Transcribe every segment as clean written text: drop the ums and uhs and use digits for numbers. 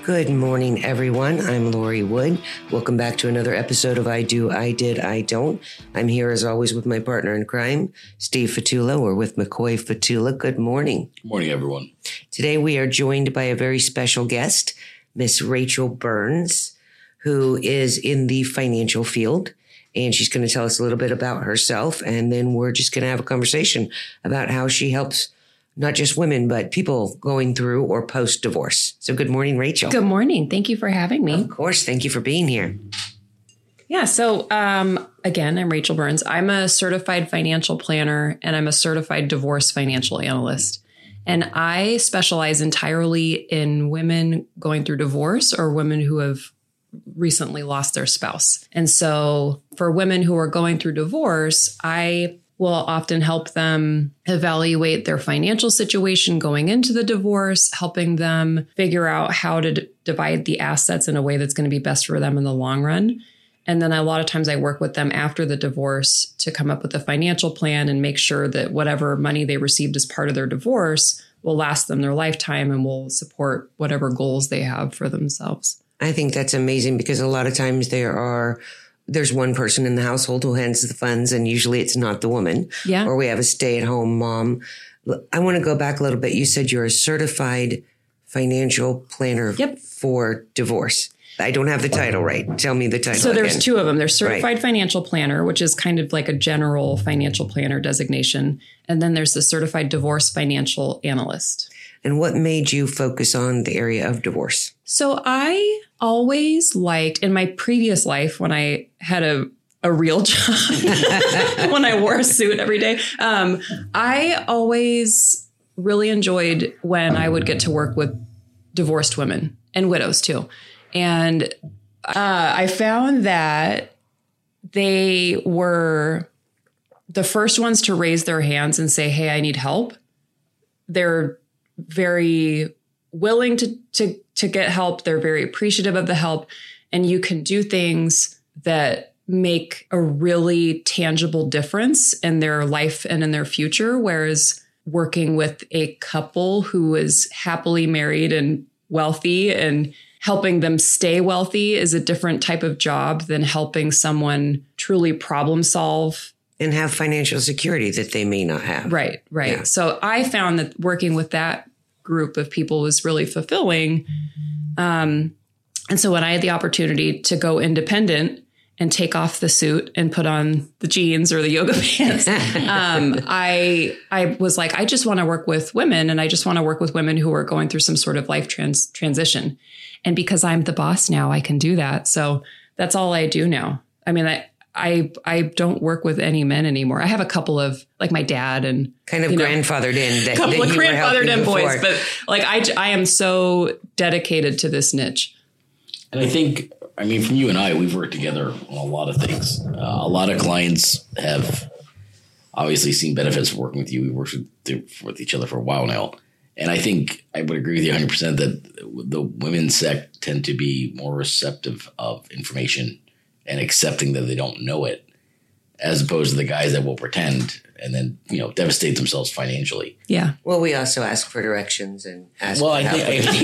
Good morning, everyone. I'm Lori Wood. Welcome back to another episode of I Do, I Did, I Don't. I'm here as always with my partner in crime, Steve Fatula. We're with McCoy Fatula. Good morning. Good morning, everyone. Today we are joined by a very special guest, Miss Rachel Burns, who is in the financial field. And she's going to tell us a little bit about herself. And then we're just going to have a conversation about how she helps not just women, but people going through or post-divorce. So good morning, Rachel. Good morning. Thank you for having me. Of course. Thank you for being here. Yeah. So again, I'm Rachel Burns. I'm a certified financial planner and I'm a certified divorce financial analyst. And I specialize entirely in women going through divorce or women who have recently lost their spouse. And so for women who are going through divorce, I will often help them evaluate their financial situation going into the divorce, helping them figure out how to divide the assets in a way that's going to be best for them in the long run. And then a lot of times I work with them after the divorce to come up with a financial plan and make sure that whatever money they received as part of their divorce will last them their lifetime and will support whatever goals they have for themselves. I think that's amazing because a lot of times there's one person in the household who hands the funds and usually it's not the woman. Yeah. Or we have a stay-at-home mom. I want to go back a little bit. You said you're a certified financial planner for divorce. I don't have the title right. Tell me the title. So there's two of them. There's certified Right. financial planner, which is kind of like a general financial planner designation. And then there's the certified divorce financial analyst. And what made you focus on the area of divorce? So I always liked in my previous life when I had a real job, when I wore a suit every day, I always really enjoyed when I would get to work with divorced women and widows too. And I found that they were the first ones to raise their hands and say, hey, I need help. They're very willing to get help. They're very appreciative of the help. And you can do things that make a really tangible difference in their life and in their future. Whereas working with a couple who is happily married and wealthy and helping them stay wealthy is a different type of job than helping someone truly problem solve. And have financial security that they may not have. Right. Yeah. So I found that working with that group of people was really fulfilling. And so when I had the opportunity to go independent and take off the suit and put on the jeans or the yoga pants, I was like, I just want to work with women and I just want to work with women who are going through some sort of life transition. And because I'm the boss now, I can do that. So that's all I do now. I mean, I don't work with any men anymore. I have a couple of like my dad and kind of grandfathered in. A couple of grandfathered in boys, but like I am so dedicated to this niche. And I think, from you and I, we've worked together on a lot of things. A lot of clients have obviously seen benefits of working with you. We worked with each other for a while now. And I think I would agree with you 100% that the women's sect tend to be more receptive of information and accepting that they don't know it, as opposed to the guys that will pretend and then, devastate themselves financially. Yeah. Well, we also ask for directions and ask. Well, we're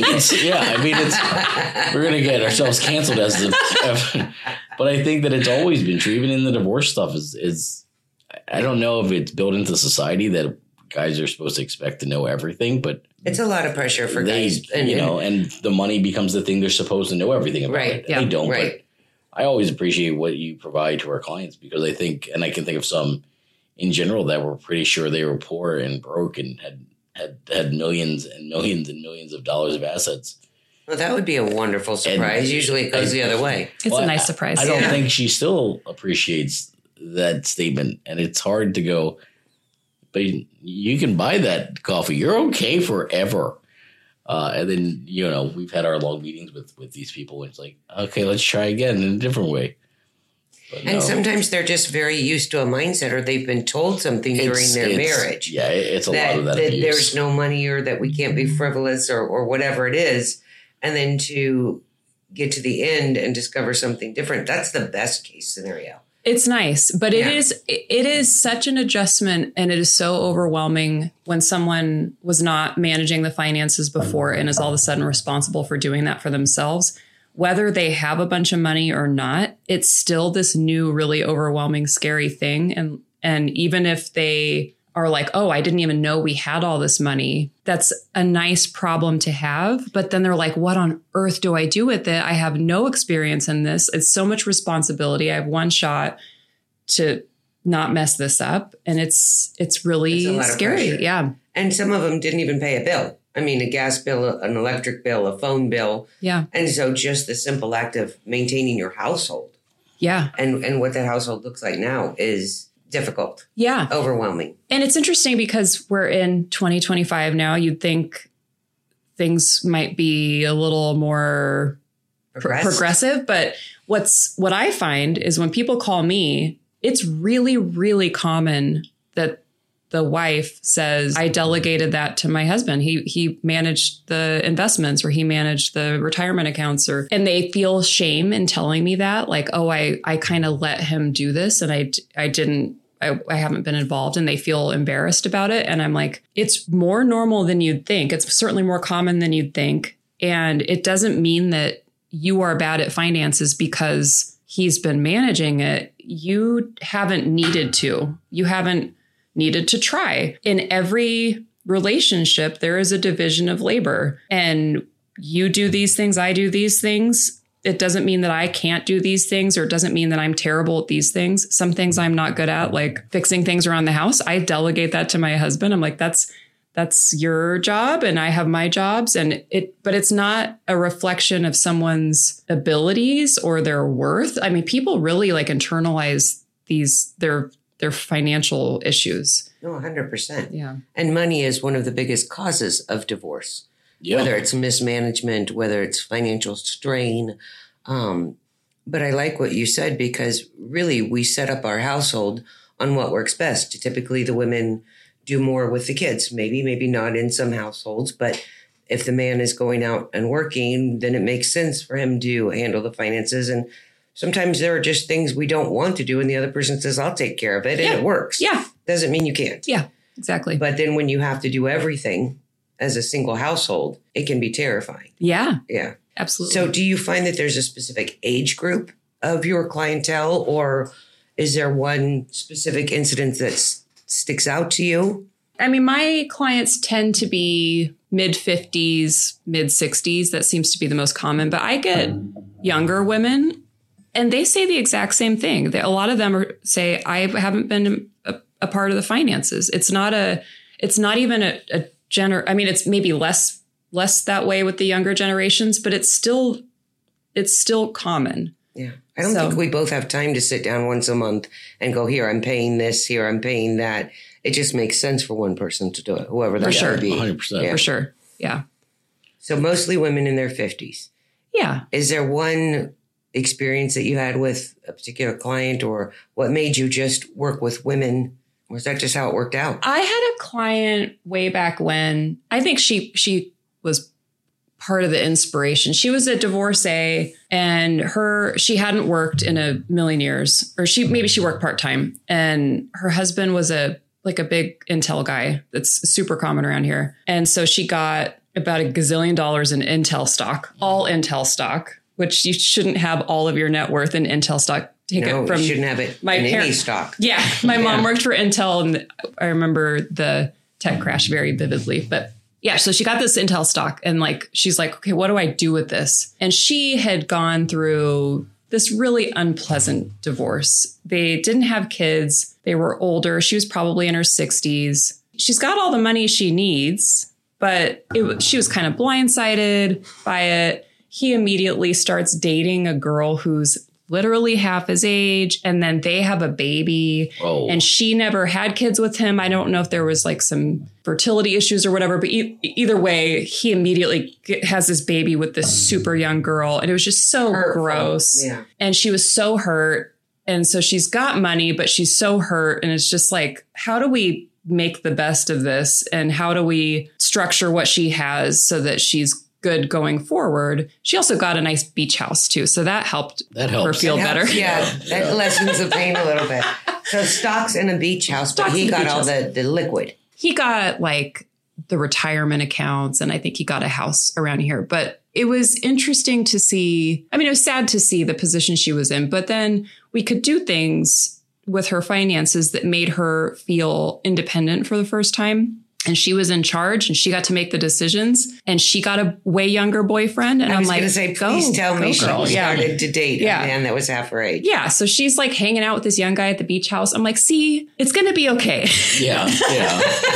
going to get ourselves canceled but I think that it's always been true. Even in the divorce stuff is I don't know if it's built into society that guys are supposed to expect to know everything, but it's a lot of pressure for guys. And the money becomes the thing they're supposed to know everything about. Right. It. Yeah. They don't. Right. But I always appreciate what you provide to our clients because I think, and I can think of some in general that were pretty sure they were poor and broke and had millions and millions and millions of dollars of assets. Well, that would be a wonderful surprise. And usually it goes the other way. It's a nice surprise. I don't think she still appreciates that statement. And it's hard to go, but you can buy that coffee. You're okay forever. And then, we've had our long meetings with these people. And it's like, okay, let's try again in a different way. But and sometimes they're just very used to a mindset or they've been told something during their marriage. Yeah, it's a lot of that abuse. There's no money or that we can't be frivolous or whatever it is. And then to get to the end and discover something different, that's the best case scenario. It's nice, but it is such an adjustment, and it is so overwhelming when someone was not managing the finances before and is all of a sudden responsible for doing that for themselves. Whether they have a bunch of money or not, it's still this new, really overwhelming, scary thing. And even if they are like, oh, I didn't even know we had all this money, that's a nice problem to have. But then they're like, what on earth do I do with it? I have no experience in this. It's so much responsibility. I have one shot to not mess this up. And it's really scary. Yeah. And some of them didn't even pay a bill. I mean, a gas bill, an electric bill, a phone bill. Yeah. And so just the simple act of maintaining your household. Yeah. And what that household looks like now is difficult. Yeah. Overwhelming. And it's interesting because we're in 2025 now. You'd think things might be a little more progressive. But what I find is when people call me, it's really, really common that the wife says, I delegated that to my husband. He managed the investments, or he managed the retirement accounts, and they feel shame in telling me that, like, oh, I kind of let him do this, and I haven't been involved, and they feel embarrassed about it. And I'm like, it's more normal than you'd think. It's certainly more common than you'd think. And it doesn't mean that you are bad at finances because he's been managing it. You haven't needed to. You haven't needed to try. In every relationship, there is a division of labor, and you do these things, I do these things. It doesn't mean that I can't do these things, or it doesn't mean that I'm terrible at these things. Some things I'm not good at, like fixing things around the house. I delegate that to my husband. I'm like, that's your job, and I have my jobs. But it's not a reflection of someone's abilities or their worth. I mean, people really like internalize their financial issues. No, 100%. Yeah. And money is one of the biggest causes of divorce. Yeah. Whether it's mismanagement, whether it's financial strain. But I like what you said, because really we set up our household on what works best. Typically the women do more with the kids, maybe not in some households, but if the man is going out and working, then it makes sense for him to handle the finances. And sometimes there are just things we don't want to do, and the other person says, I'll take care of it, and it works. Yeah. Doesn't mean you can't. Yeah, exactly. But then when you have to do everything as a single household, it can be terrifying. Yeah. Yeah. Absolutely. So do you find that there's a specific age group of your clientele, or is there one specific incident that sticks out to you? I mean, my clients tend to be mid 50s, mid 60s. That seems to be the most common, but I get younger women, and they say the exact same thing. A lot of them say, I haven't been a part of the finances. It's not even a I mean, it's maybe less that way with the younger generations, but it's still common. Yeah. I don't think we both have time to sit down once a month and go, here, I'm paying this, here, I'm paying that. It just makes sense for one person to do it, whoever that might be. 100%. Yeah. For sure. Yeah. So mostly women in their 50s. Yeah. Is there one experience that you had with a particular client, or what made you just work with women? Or is that just how it worked out? I had a client way back when. I think she was part of the inspiration. She was a divorcee, and she hadn't worked in a million years, or maybe she worked part-time, and her husband was a big Intel guy. That's super common around here. And so she got about $1 gazillion in Intel stock, all Intel stock, which you shouldn't have all of your net worth in Intel stock. You shouldn't have it in any stock. Yeah. My mom worked for Intel, and I remember the tech crash very vividly. But yeah, so she got this Intel stock, and she's like, okay, what do I do with this? And she had gone through this really unpleasant divorce. They didn't have kids. They were older. She was probably in her 60s. She's got all the money she needs, but she was kind of blindsided by it. He immediately starts dating a girl who's literally half his age, and then they have a baby. Oh. And she never had kids with him. I don't know if there was some fertility issues or whatever, but either way, he immediately has this baby with this super young girl, and it was just so gross. Yeah. And she was so hurt. And so she's got money, but she's so hurt. And it's just how do we make the best of this? And how do we structure what she has so that she's good going forward. She also got a nice beach house too. So that helped That her helps. feel That better. helps, yeah, that lessens the pain a little bit. So stocks and a beach house, but Stocks he and a got beach all house. the liquid. He got like the retirement accounts, and I think he got a house around here. But it was interesting to see. I mean, it was sad to see the position she was in, but then we could do things with her finances that made her feel independent for the first time. And she was in charge and she got to make the decisions, and she got a way younger boyfriend. And I I'm was like, going to say, please tell me she girl. started to date a Yeah. man that was half her age. Yeah. So she's like hanging out with this young guy at the beach house. I'm like, see, it's going to be okay. Yeah. Yeah.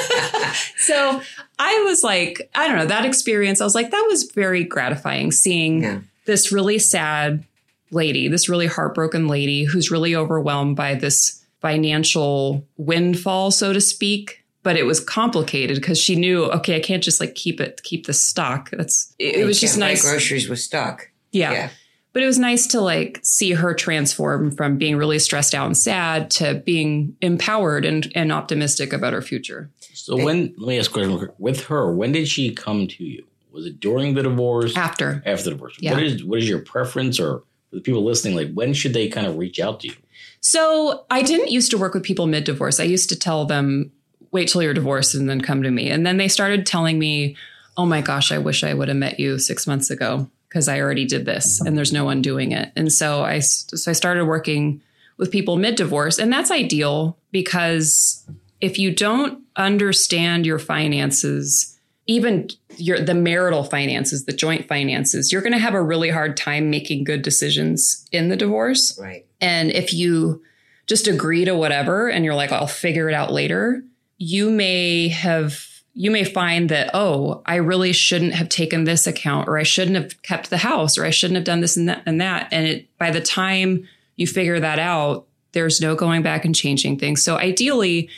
So I was like, I don't know, that experience, I was like, that was very gratifying seeing Yeah. this really sad lady, this really heartbroken lady who's really overwhelmed by this financial windfall, so to speak. But it was complicated because she knew, okay, I can't just like keep the stock. It was just Can't buy nice. groceries with stock. Yeah. But it was nice to like see her transform from being really stressed out and sad to being empowered and optimistic about her future. So let me ask a question. With her, when did she come to you? Was it during the divorce? After. After the divorce. Yeah. What is your preference, or for the people listening, like when should they kind of reach out to you? So I didn't used to work with people mid-divorce. I used to tell them, wait till you're divorced and then come to me. And then they started telling me, oh my gosh, I wish I would have met you 6 months ago because I already did this and there's no undoing it. And so I started working with people mid-divorce, and that's ideal because if you don't understand your finances, even the marital finances, the joint finances, you're going to have a really hard time making good decisions in the divorce. Right. And if you just agree to whatever and you're like, I'll figure it out later, you may find that, oh, I really shouldn't have taken this account, or I shouldn't have kept the house, or I shouldn't have done this and that and that. And by the time you figure that out, there's no going back and changing things. So ideally,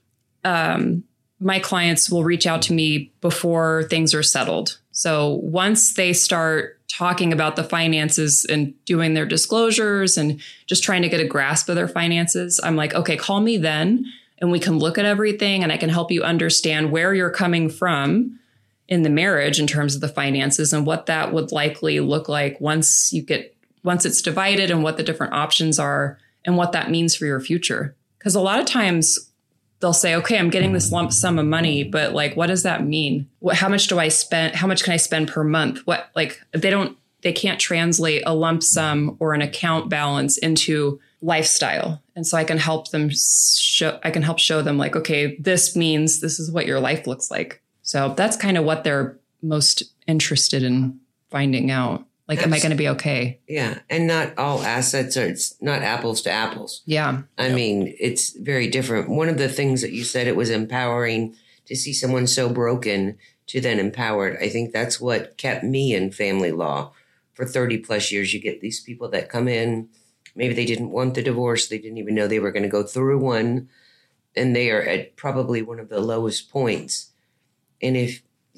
my clients will reach out to me before things are settled. So once they start talking about the finances and doing their disclosures and just trying to get a grasp of their finances, I'm like, okay, call me then and we can look at everything and I can help you understand where you're coming from in the marriage in terms of the finances and what that would likely look like once it's divided, and what the different options are and what that means for your future. Because a lot of times they'll say, okay, I'm getting this lump sum of money, but like, what does that mean? How much do I spend? How much can I spend per month? They can't translate a lump sum or an account balance into lifestyle. And so I can help them show them like, okay, this means this is what your life looks like. So that's kind of what they're most interested in finding out. Like, am I going to be okay? Yeah. And not all assets it's not apples to apples. Yeah. I mean, it's very different. One of the things that you said, it was empowering to see someone so broken to then empowered. I think that's what kept me in family law for 30 plus years. You get these people that come in, maybe they didn't want the divorce. They didn't even know they were going to go through one. And they are at probably one of the lowest points. And if,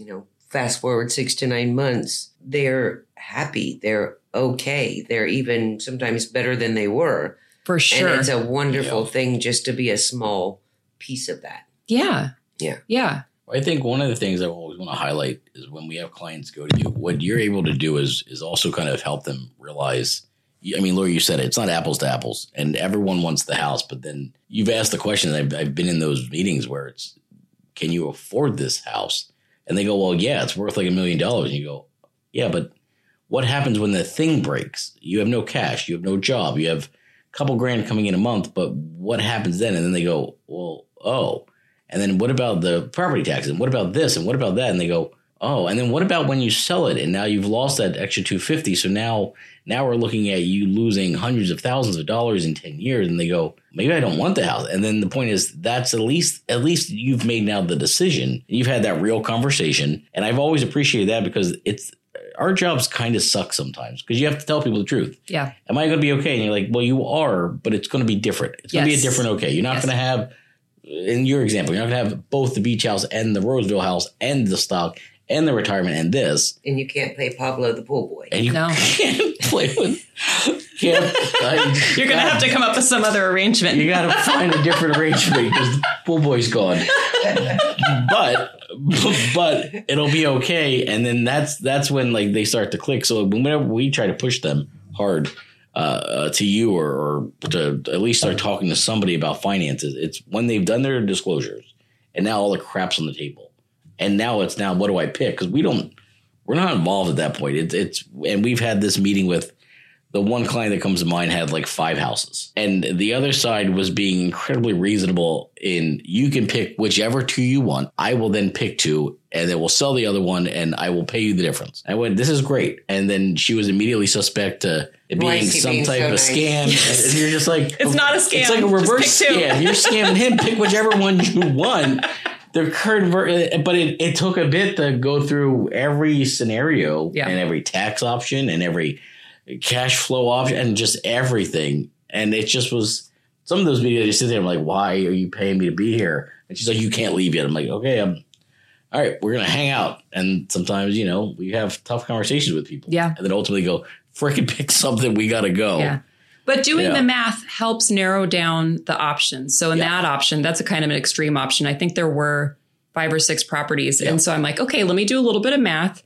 fast forward 6 to 9 months, they're happy. They're okay. They're even sometimes better than they were. For sure. And it's a wonderful thing just to be a small piece of that. Yeah. Yeah. Yeah. I think one of the things I always want to highlight is when we have clients go to you, what you're able to do is also kind of help them realize, I mean, Lori, you said it's not apples to apples, and everyone wants the house, but then you've asked the question, I've been in those meetings where it's, can you afford this house? And they go, well, yeah, it's worth like $1 million. And you go, yeah, but what happens when the thing breaks? You have no cash, you have no job, you have a couple grand coming in a month, but what happens then? And then they go, well, oh, and then what about the property taxes? And what about this? And what about that? And they go, oh, and then what about when you sell it? And now you've lost that extra $250. So now we're looking at you losing hundreds of thousands of dollars in 10 years. And they go, maybe I don't want the house. And then the point is that's at least you've made now the decision. You've had that real conversation. And I've always appreciated that because our jobs kind of suck sometimes because you have to tell people the truth. Yeah. Am I going to be okay? And you're like, well, you are, but it's going to be different. It's going to be a different okay. You're not going to have, in your example, you're not going to have both the beach house and the Roseville house and the stock and the retirement and this. And you can't play Pablo the pool boy. And you can't play with. You're going to have to come up with some other arrangement. You got to find a different arrangement because the pool boy's gone. But but it'll be okay. And then that's when like they start to click. So whenever we try to push them hard to you or to at least start talking to somebody about finances, it's when they've done their disclosures and now all the crap's on the table. And now what do I pick? Because we're not involved at that point. And we've had this meeting with the one client that comes to mind had like 5 houses, and the other side was being incredibly reasonable in you can pick whichever 2 you want. I will then pick 2 and then we'll sell the other one and I will pay you the difference. I went, this is great. And then she was immediately suspect to it being some type of scam. Yes. And you're just like, it's not a scam. It's like a reverse scam. You're scamming him. Pick whichever one you want. The current, but it took a bit to go through every scenario and every tax option and every cash flow option and just everything. And it just was some of those videos you sit there and I'm like, why are you paying me to be here? And she's like, you can't leave yet. I'm like, okay, all right, we're going to hang out. And sometimes, we have tough conversations with people. Yeah. And then ultimately go, frickin' pick something. We got to go. Yeah. But doing the math helps narrow down the options. So in that option, that's a kind of an extreme option. I think there were 5 or 6 properties. And so I'm like, okay, let me do a little bit of math.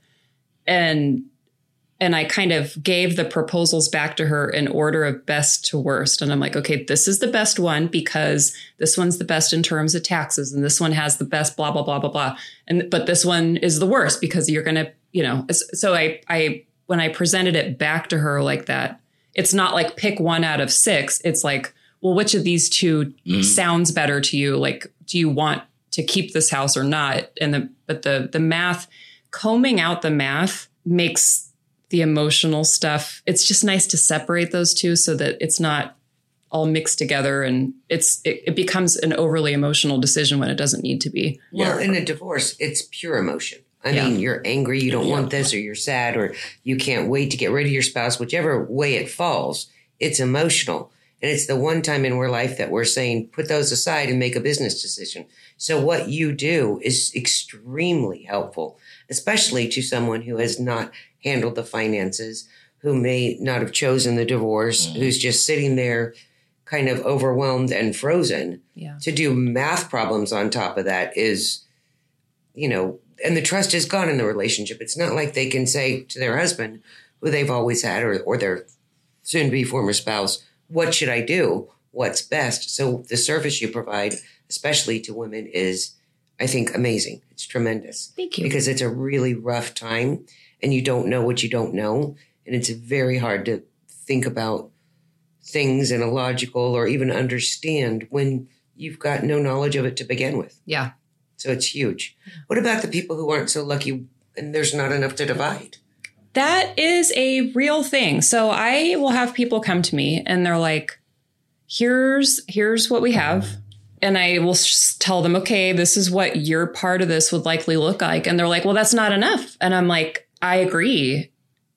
And I kind of gave the proposals back to her in order of best to worst. And I'm like, okay, this is the best one because this one's the best in terms of taxes. And this one has the best blah, blah, blah, blah, blah. But this one is the worst because you're going to, so I when I presented it back to her like that, it's not like pick 1 out of 6. It's like, well, which of these 2 sounds better to you? Like, do you want to keep this house or not? But the math, combing out the math makes the emotional stuff. It's just nice to separate those 2 so that it's not all mixed together and it becomes an overly emotional decision when it doesn't need to be. Well, in a divorce, it's pure emotion. I mean, you're angry, you don't want this, or you're sad, or you can't wait to get rid of your spouse, whichever way it falls, it's emotional. And it's the one time in our life that we're saying, put those aside and make a business decision. So what you do is extremely helpful, especially to someone who has not handled the finances, who may not have chosen the divorce, who's just sitting there kind of overwhelmed and frozen. Yeah. To do math problems on top of that is, and the trust is gone in the relationship. It's not like they can say to their husband, who they've always had, or their soon-to-be former spouse, what should I do? What's best? So the service you provide, especially to women, is, I think, amazing. It's tremendous. Thank you. Because it's a really rough time and you don't know what you don't know. And it's very hard to think about things in a logical or even understand when you've got no knowledge of it to begin with. Yeah. So it's huge. What about the people who aren't so lucky and there's not enough to divide? That is a real thing. So I will have people come to me and they're like, here's what we have. And I will tell them, okay, this is what your part of this would likely look like. And they're like, well, that's not enough. And I'm like, I agree.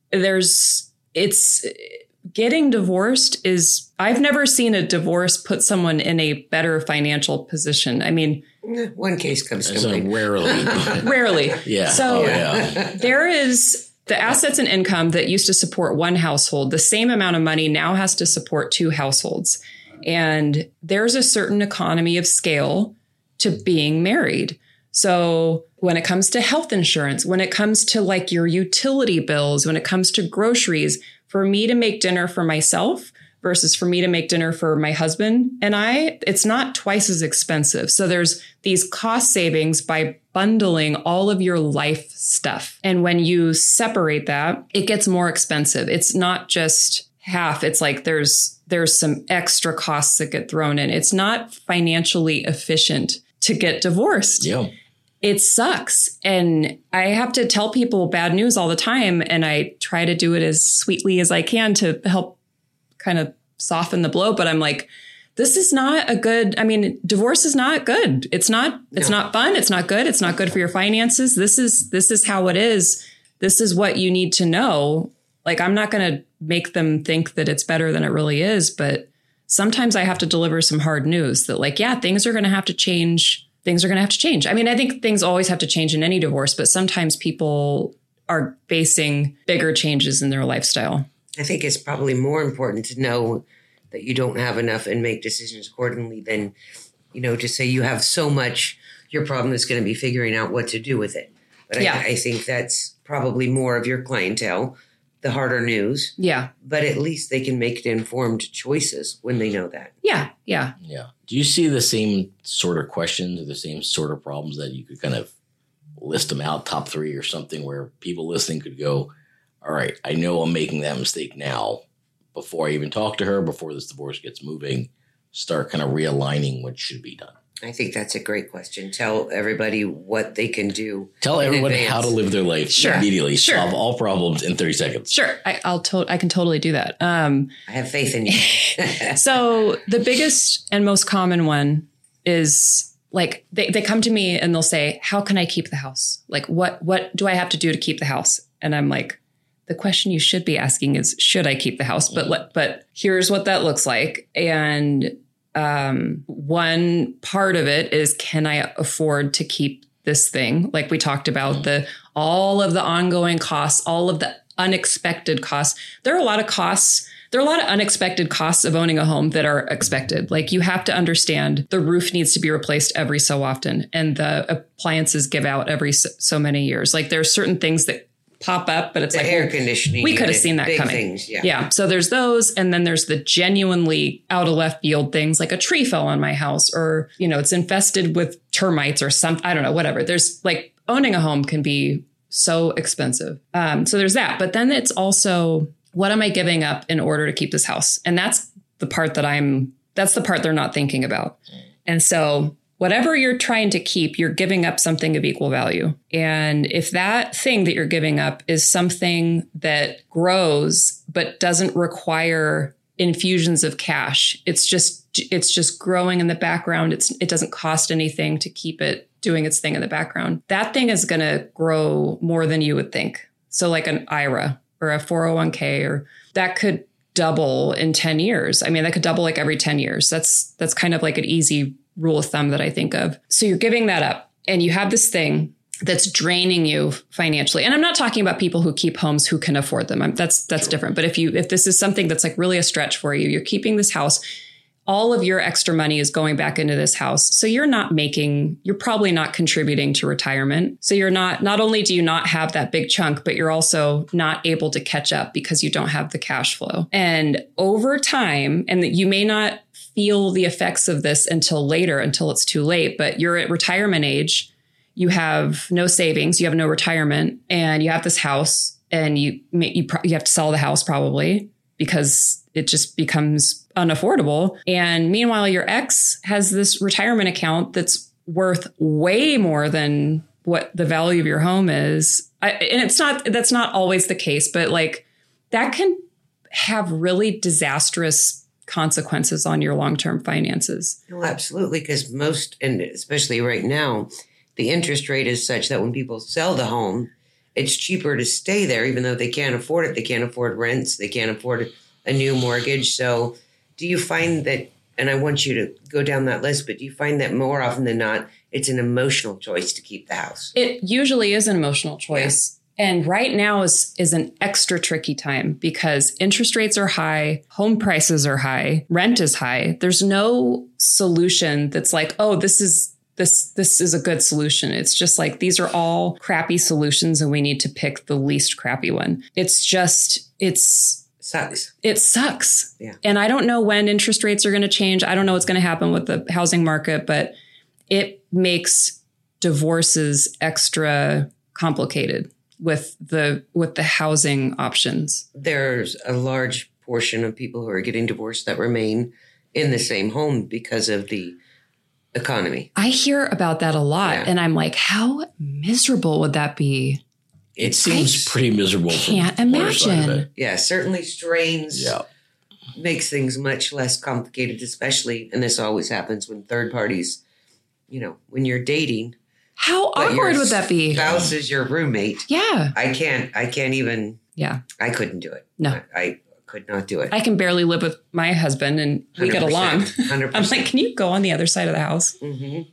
Getting divorced I've never seen a divorce put someone in a better financial position. I mean, one case comes to mind. Rarely. Yeah. So there is the assets and income that used to support one household. The same amount of money now has to support 2 households. And there's a certain economy of scale to being married. So when it comes to health insurance, when it comes to like your utility bills, when it comes to groceries, for me to make dinner for myself versus for me to make dinner for my husband and it's not twice as expensive. So there's these cost savings by bundling all of your life stuff. And when you separate that, it gets more expensive. It's not just half. It's like there's some extra costs that get thrown in. It's not financially efficient to get divorced. Yeah. It sucks. And I have to tell people bad news all the time. And I try to do it as sweetly as I can to help kind of soften the blow. But I'm like, this is not divorce is not good. It's not fun. It's not good. It's not good for your finances. This is how it is. This is what you need to know. Like, I'm not going to make them think that it's better than it really is. But sometimes I have to deliver some hard news that like, yeah, things are going to have to change. Things are going to have to change. I mean, I think things always have to change in any divorce, but sometimes people are facing bigger changes in their lifestyle. I think it's probably more important to know that you don't have enough and make decisions accordingly than, to say you have so much, Your problem is going to be figuring out what to do with it. But I think that's probably more of your clientele, the harder news. Yeah. But at least they can make informed choices when they know that. Yeah. Yeah. Yeah. Do you see the same sort of questions or the same sort of problems that you could kind of list them out, top 3 or something, where people listening could go, all right, I know I'm making that mistake now. Before I even talk to her, before this divorce gets moving, start kind of realigning what should be done. I think that's a great question. Tell everybody what they can do. Tell everybody how to live their life immediately. Sure. Solve all problems in 30 seconds. Sure. I can totally do that. I have faith in you. So the biggest and most common one is like, they come to me and they'll say, how can I keep the house? Like, what do I have to do to keep the house? And I'm like, the question you should be asking is, should I keep the house? But here's what that looks like. And one part of it is, can I afford to keep this thing? Like we talked about, all of the ongoing costs, all of the unexpected costs. There are a lot of costs. There are a lot of unexpected costs of owning a home that are expected. Like you have to understand the roof needs to be replaced every so often, and the appliances give out every so many years. Like there are certain things that pop up, but it's the like air conditioning. We could have seen that big coming. Things, yeah. So there's those. And then there's the genuinely out of left field things, like a tree fell on my house, or, it's infested with termites or something. I don't know, whatever. There's like, owning a home can be so expensive. So there's that. But then it's also, what am I giving up in order to keep this house? And that's the part that's the part they're not thinking about. And so whatever you're trying to keep, you're giving up something of equal value. And if that thing that you're giving up is something that grows, but doesn't require infusions of cash, it's just growing in the background. It doesn't cost anything to keep it doing its thing in the background. That thing is going to grow more than you would think. So like an IRA or a 401k, or that could double in 10 years. I mean, that could double like every 10 years. That's kind of like an easy rule of thumb that I think of. So you're giving that up and you have this thing that's draining you financially. And I'm not talking about people who keep homes who can afford them. That's different. But if this is something that's like really a stretch for you, you're keeping this house, all of your extra money is going back into this house. So you're probably not contributing to retirement. So not only do you not have that big chunk, but you're also not able to catch up because you don't have the cash flow. And over time, and you may not feel the effects of this until it's too late, but you're at retirement age, you have no savings, you have no retirement, and you have this house, and you have to sell the house probably because it just becomes unaffordable. And meanwhile, your ex has this retirement account that's worth way more than what the value of your home is. That's not always the case, but like that can have really disastrous consequences on your long-term finances. No, absolutely. Because most, and especially right now, the interest rate is such that when people sell the home, it's cheaper to stay there, even though they can't afford it. They can't afford rents. They can't afford a new mortgage. So do you find that, and I want you to go down that list, but do you find that more often than not, it's an emotional choice to keep the house? It usually is an emotional choice. Yeah. And right now is an extra tricky time because interest rates are high, home prices are high, rent is high. There's no solution that's like, oh, this is a good solution. It's just like, these are all crappy solutions and we need to pick the least crappy one. Sucks. It sucks. Yeah. And I don't know when interest rates are going to change. I don't know what's going to happen with the housing market, but it makes divorces extra complicated with the housing options. There's a large portion of people who are getting divorced that remain in the same home because of the economy. I hear about that a lot. Yeah. And I'm like, how miserable would that be? It seems pretty miserable. Can't imagine. Yeah, certainly strains makes things much less complicated, especially, and this always happens when third parties, when you're dating. How awkward would that be? Spouse is your roommate. Yeah. I can't even. Yeah. I couldn't do it. No. I could not do it. I can barely live with my husband and we get along. 100%. I'm like, can you go on the other side of the house? Mm-hmm.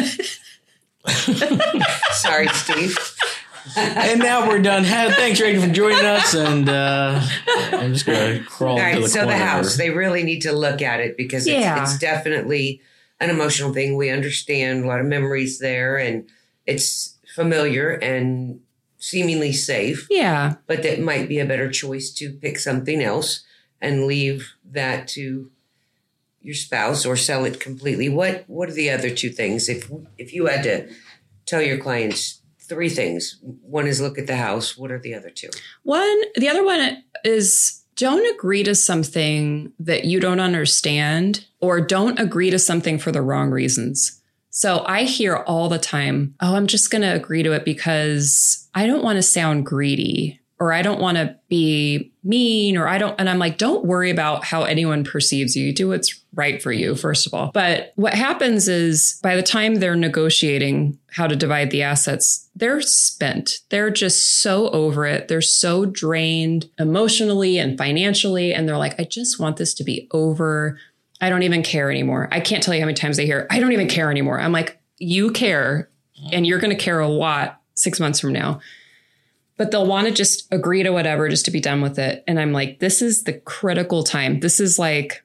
Sorry, Steve. And now we're done. Thanks, Rachel, for joining us. And I'm just going to crawl to the corner. So the house, they really need to look at it because it's definitely an emotional thing. We understand a lot of memories there, and it's familiar and seemingly safe. Yeah. But that might be a better choice to pick something else and leave that to your spouse or sell it completely. What are the other two things? If you had to tell your clients three things, one is look at the house. What are the other two? The other one is don't agree to something that you don't understand, or don't agree to something for the wrong reasons. So I hear all the time, oh, I'm just going to agree to it because I don't want to sound greedy, or I don't want to be mean, and I'm like, don't worry about how anyone perceives you. You do what's right for you, first of all. But what happens is by the time they're negotiating how to divide the assets, they're spent. They're just so over it. They're so drained emotionally and financially. And they're like, I just want this to be over. I don't even care anymore. I can't tell you how many times they hear, I don't even care anymore. I'm like, you care, and you're going to care a lot 6 months from now. But they'll want to just agree to whatever just to be done with it. And I'm like, this is the critical time. This is like,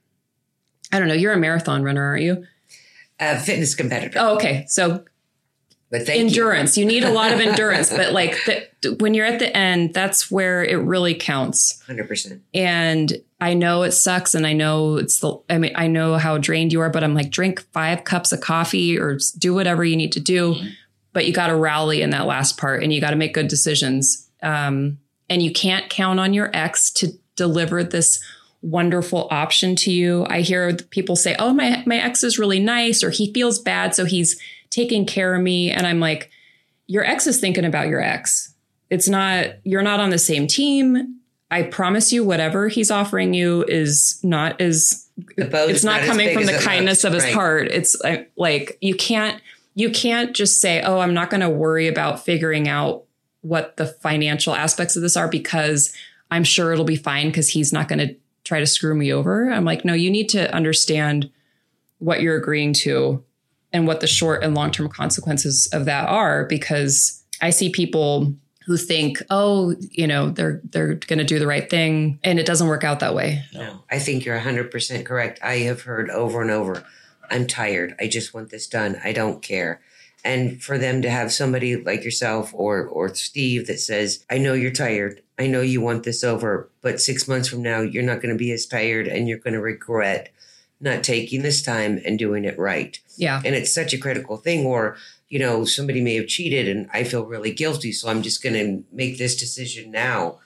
I don't know, you're a marathon runner, aren't you? Fitness competitor. Oh, okay. So but endurance, you need a lot of endurance. But like when you're at the end, that's where it really counts. 100%. And I know it sucks. And I know I know how drained you are, but I'm like, drink 5 cups of coffee or do whatever you need to do. But you got to rally in that last part, and you got to make good decisions. And you can't count on your ex to deliver this wonderful option to you. I hear people say, oh, my ex is really nice, or he feels bad, so he's taking care of me. And I'm like, your ex is thinking about your ex. You're not on the same team. I promise you, whatever he's offering you is not it's not coming from the kindness of his heart. It's like, you can't just say, oh, I'm not going to worry about figuring out what the financial aspects of this are because I'm sure it'll be fine because he's not going to try to screw me over. I'm like, no, you need to understand what you're agreeing to and what the short and long-term consequences of that are, because I see people who think, oh, they're going to do the right thing, and it doesn't work out that way. No, I think you're 100% correct. I have heard over and over, I'm tired. I just want this done. I don't care. And for them to have somebody like yourself or Steve that says, I know you're tired. I know you want this over, but 6 months from now, you're not going to be as tired, and you're going to regret not taking this time and doing it right. Yeah. And it's such a critical thing. Or, somebody may have cheated and I feel really guilty, so I'm just going to make this decision now.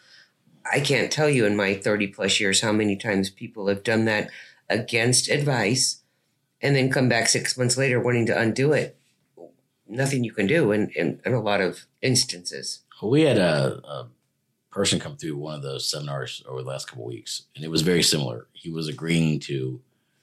I can't tell you in my 30 plus years how many times people have done that against advice and then come back 6 months later wanting to undo it. Nothing you can do in a lot of instances. We had a person come through one of those seminars over the last couple of weeks, and it was very similar. He was agreeing to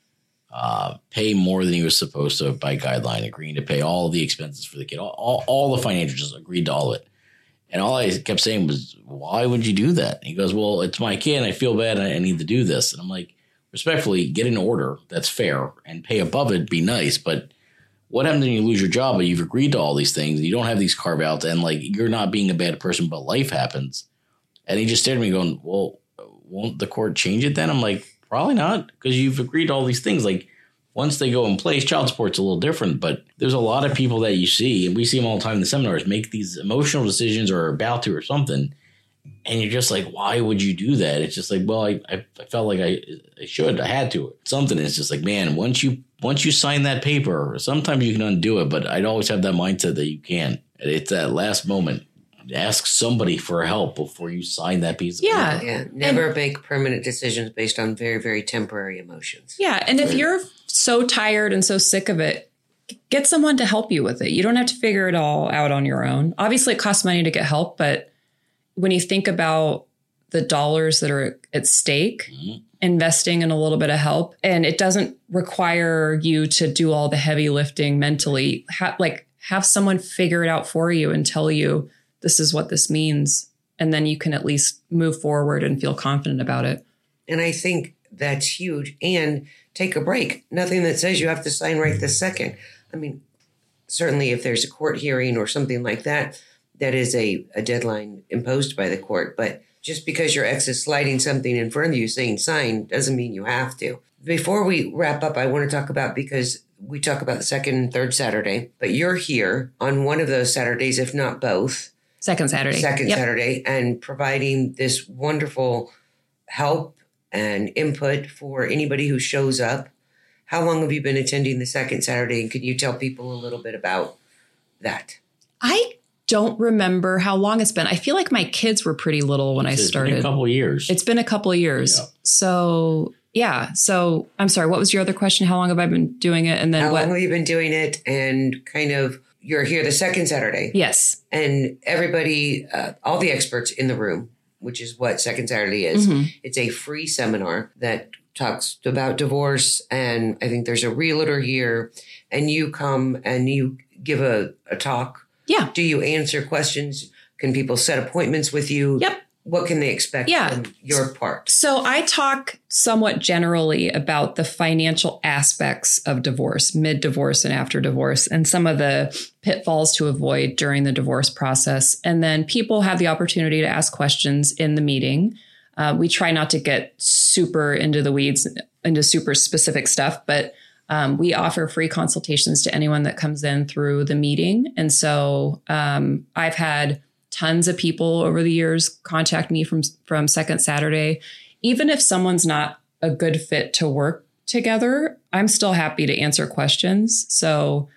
pay more than he was supposed to by guideline, agreeing to pay all the expenses for the kid, all the financials, just agreed to all of it. And all I kept saying was, why would you do that? And he goes, well, it's my kid, and I feel bad, and I need to do this. And I'm like, respectfully, get an order that's fair and pay above it, be nice, but what happens when you lose your job, but you've agreed to all these things, and you don't have these carve outs, and like, you're not being a bad person, but life happens. And he just stared at me going, well, won't the court change it then? I'm like, probably not, because you've agreed to all these things. Like, once they go in place, child support's a little different, but there's a lot of people that you see, and we see them all the time in the seminars, make these emotional decisions or are about to or something. And you're just like, why would you do that? It's just like, well, I felt like I had to. Something is just like, man, once you sign that paper, sometimes you can undo it, but I'd always have that mindset that you can't. It's that last moment. Ask somebody for help before you sign that piece of paper. Yeah. Never make permanent decisions based on very, very temporary emotions. Yeah. And if you're so tired and so sick of it, get someone to help you with it. You don't have to figure it all out on your own. Obviously, it costs money to get help, but when you think about the dollars that are at stake, investing in a little bit of help, and it doesn't require you to do all the heavy lifting mentally, have someone figure it out for you and tell you this is what this means. And then you can at least move forward and feel confident about it. And I think that's huge. And take a break. Nothing that says you have to sign right this second. I mean, certainly if there's a court hearing or something like that, that is a deadline imposed by the court. But just because your ex is sliding something in front of you saying sign doesn't mean you have to. Before we wrap up, I want to talk about, because we talk about the second and third Saturday, but you're here on one of those Saturdays, if not both. Second Saturday. Saturday, and providing this wonderful help and input for anybody who shows up. How long have you been attending the second Saturday? And can you tell people a little bit about that? I don't remember how long it's been. I feel like my kids were pretty little when I started. It's been a couple of years. It's been a couple of years. Yeah. So, yeah. So I'm sorry. What was your other question? How long have I been doing it? And then how long have you been doing it? And kind of, you're here the second Saturday. Yes. And everybody, all the experts in the room, which is what Second Saturday is. Mm-hmm. It's a free seminar that talks about divorce. And I think there's a realtor here, and you come and you give a talk. Yeah. Do you answer questions? Can people set appointments with you? Yep. What can they expect from your part? So I talk somewhat generally about the financial aspects of divorce, mid-divorce and after divorce, and some of the pitfalls to avoid during the divorce process. And then people have the opportunity to ask questions in the meeting. We try not to get super into the weeds, into super specific stuff, but we offer free consultations to anyone that comes in through the meeting. And so I've had tons of people over the years contact me from Second Saturday. Even if someone's not a good fit to work together, I'm still happy to answer questions. So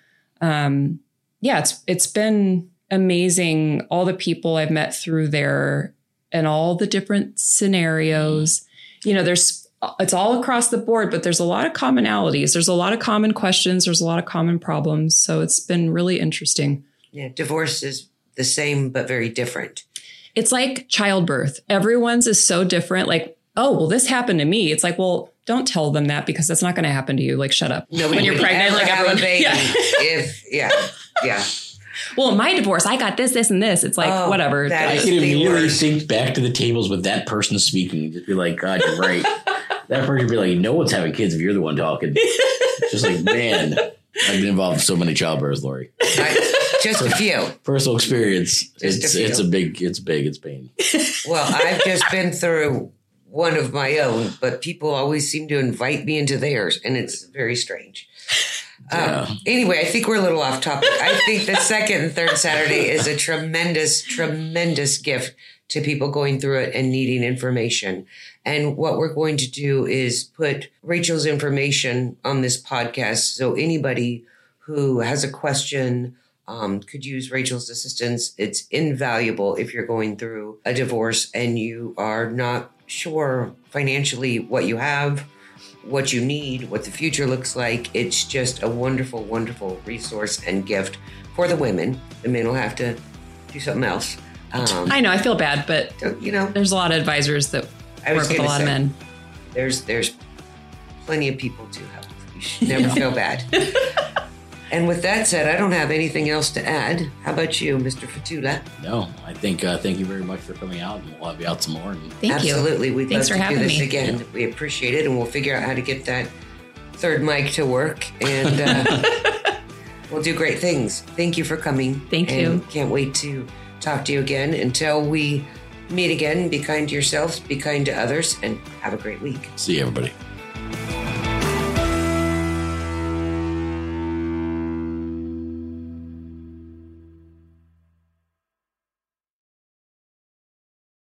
it's been amazing. All the people I've met through there and all the different scenarios, it's all across the board, but there's a lot of commonalities. There's a lot of common questions. There's a lot of common problems. So it's been really interesting. Yeah. Divorce is the same, but very different. It's like childbirth. Everyone's is so different. Like, oh, well, this happened to me. It's like, well, don't tell them that because that's not going to happen to you. Like, shut up. Nobody when you're pregnant, like have everyone, a baby. Yeah. Yeah. Well, my divorce, I got this, and this. It's like, whatever. I can immediately think back to the tables with that person speaking and just be like, God, you're right. That person would be like, no one's having kids if you're the one talking. It's just like, man, I've been involved in so many childbirths, Lori. Just a few. Personal experience. It's big. It's pain. Well, I've just been through one of my own, but people always seem to invite me into theirs, and it's very strange. Anyway, I think we're a little off topic. I think the second and third Saturday is a tremendous, tremendous gift to people going through it and needing information. And what we're going to do is put Rachel's information on this podcast. So anybody who has a question could use Rachel's assistance. It's invaluable if you're going through a divorce and you are not sure financially what you have, what you need, what the future looks like. It's just a wonderful, wonderful resource and gift for the women. The men will have to do something else. I know, I feel bad, but there's a lot of advisors that work with a lot of men. There's plenty of people to help. You should never feel bad. And with that said, I don't have anything else to add. How about you, Mr. Fatula? No, I think thank you very much for coming out, and we'll have you out some more. Thank you. Absolutely. We'd Thanks love for to do having this me. again. We appreciate it, and we'll figure out how to get that third mic to work, and we'll do great things. Thank you for coming. Thank you. Can't wait to talk to you again. Until we meet again, be kind to yourselves, be kind to others, and have a great week. See you, everybody.